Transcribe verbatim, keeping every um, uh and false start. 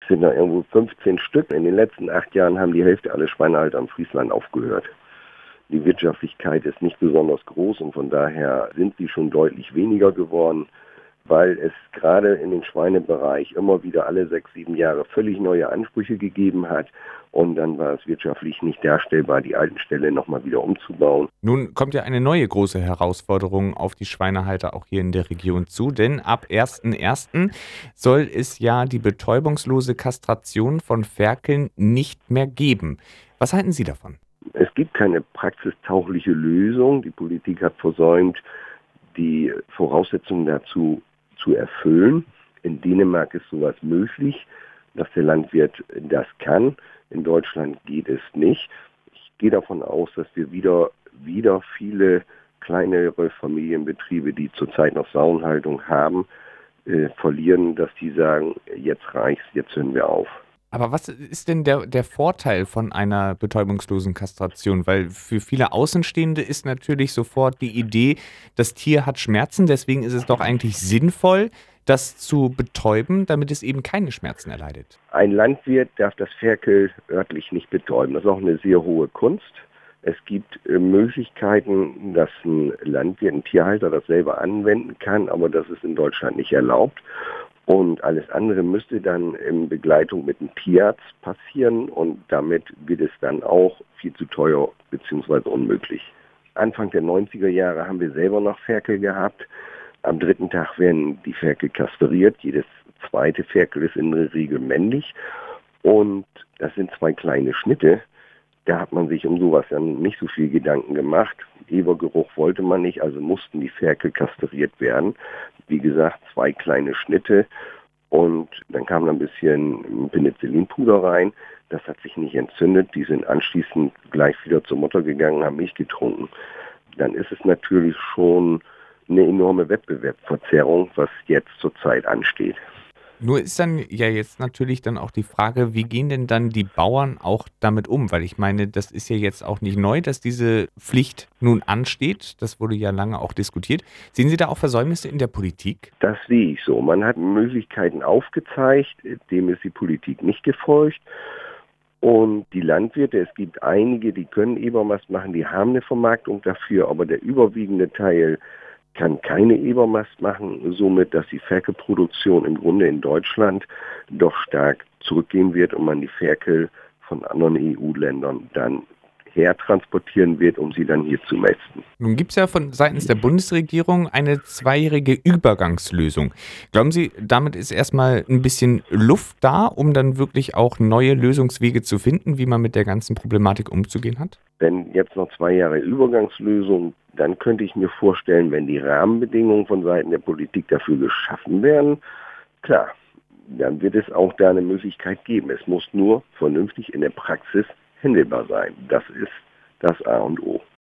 sind da irgendwo fünfzehn Stück. In den letzten acht Jahren haben die Hälfte aller Schweinehalter in Friesland aufgehört. Die Wirtschaftlichkeit ist nicht besonders groß und von daher sind sie schon deutlich weniger geworden, weil es gerade in den Schweinebereich immer wieder alle sechs, sieben Jahre völlig neue Ansprüche gegeben hat. Und dann war es wirtschaftlich nicht darstellbar, die alten Ställe nochmal wieder umzubauen. Nun kommt ja eine neue große Herausforderung auf die Schweinehalter auch hier in der Region zu, denn ab ersten ersten soll es ja die betäubungslose Kastration von Ferkeln nicht mehr geben. Was halten Sie davon? Es gibt keine praxistaugliche Lösung. Die Politik hat versäumt, die Voraussetzungen dazu zu erfüllen. In Dänemark ist sowas möglich, dass der Landwirt das kann. In Deutschland geht es nicht. Ich gehe davon aus, dass wir wieder, wieder viele kleinere Familienbetriebe, die zurzeit noch Sauenhaltung haben, äh, verlieren, dass die sagen, jetzt reicht's, jetzt hören wir auf. Aber was ist denn der, der Vorteil von einer betäubungslosen Kastration? Weil für viele Außenstehende ist natürlich sofort die Idee, das Tier hat Schmerzen, deswegen ist es doch eigentlich sinnvoll, das zu betäuben, damit es eben keine Schmerzen erleidet. Ein Landwirt darf das Ferkel örtlich nicht betäuben. Das ist auch eine sehr hohe Kunst. Es gibt äh, Möglichkeiten, dass ein Landwirt, ein Tierhalter das selber anwenden kann, aber das ist in Deutschland nicht erlaubt. Und alles andere müsste dann in Begleitung mit dem Tierarzt passieren und damit wird es dann auch viel zu teuer bzw. unmöglich. Anfang der neunziger Jahre haben wir selber noch Ferkel gehabt. Am dritten Tag werden die Ferkel kastriert. Jedes zweite Ferkel ist in der Regel männlich. Und das sind zwei kleine Schnitte. Da hat man sich um sowas dann nicht so viel Gedanken gemacht. Ebergeruch wollte man nicht, also mussten die Ferkel kastriert werden. Wie gesagt, zwei kleine Schnitte und dann kam da ein bisschen Penicillinpuder rein. Das hat sich nicht entzündet. Die sind anschließend gleich wieder zur Mutter gegangen, haben Milch getrunken. Dann ist es natürlich schon eine enorme Wettbewerbsverzerrung, was jetzt zurzeit ansteht. Nur ist dann ja jetzt natürlich dann auch die Frage, wie gehen denn dann die Bauern auch damit um? Weil ich meine, das ist ja jetzt auch nicht neu, dass diese Pflicht nun ansteht. Das wurde ja lange auch diskutiert. Sehen Sie da auch Versäumnisse in der Politik? Das sehe ich so. Man hat Möglichkeiten aufgezeigt, dem ist die Politik nicht gefolgt. Und die Landwirte, es gibt einige, die können Ebermast machen, die haben eine Vermarktung dafür, aber der überwiegende Teil kann keine Ebermast machen, somit, dass die Ferkelproduktion im Grunde in Deutschland doch stark zurückgehen wird und man die Ferkel von anderen E U-Ländern dann hertransportieren wird, um sie dann hier zu mästen. Nun gibt es ja von seitens der Bundesregierung eine zweijährige Übergangslösung. Glauben Sie, damit ist erstmal ein bisschen Luft da, um dann wirklich auch neue Lösungswege zu finden, wie man mit der ganzen Problematik umzugehen hat? Wenn jetzt noch zwei Jahre Übergangslösung, dann könnte ich mir vorstellen, wenn die Rahmenbedingungen von Seiten der Politik dafür geschaffen werden, klar, dann wird es auch da eine Möglichkeit geben. Es muss nur vernünftig in der Praxis handelbar sein. Das ist das A und O.